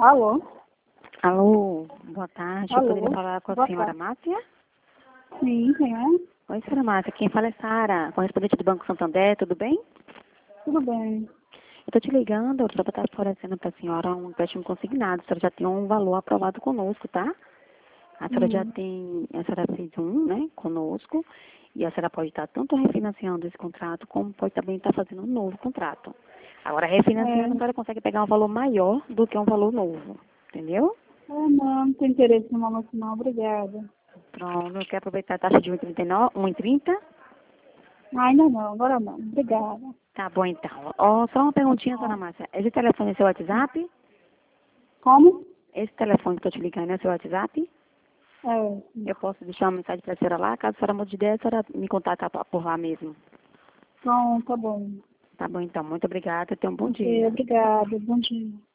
Alô? Alô, boa tarde. Eu Alô? poderia falar com a Boa senhora tarde. Márcia? Sim, quem é? Oi, senhora Márcia. Quem fala é Sara, correspondente do Banco Santander, tudo bem? Tudo bem. Eu estou te ligando para estar oferecendo para a senhora um empréstimo consignado. A senhora já tem um valor aprovado conosco, tá? A senhora já tem, a senhora fez um, né, conosco, e a senhora pode estar tanto refinanciando esse contrato, como pode também estar fazendo um novo contrato. Agora, refinanciando, a senhora consegue pegar um valor maior do que um valor novo, entendeu? Não tenho interesse no momento não, obrigada. Pronto, eu quero aproveitar a taxa de 1,39, 1,30. Ainda não, agora não, obrigada. Tá bom, então. Só uma perguntinha, dona Márcia. Esse telefone é seu WhatsApp? Como? Esse telefone que eu tô te ligando é seu WhatsApp? É, Eu posso deixar uma mensagem para a senhora lá? Caso a senhora mude de ideia, a senhora me contatar por lá mesmo. pronto, tá bom. Tá bom, então. Muito obrigada. Tenha um bom Ok, dia. obrigada, bom dia.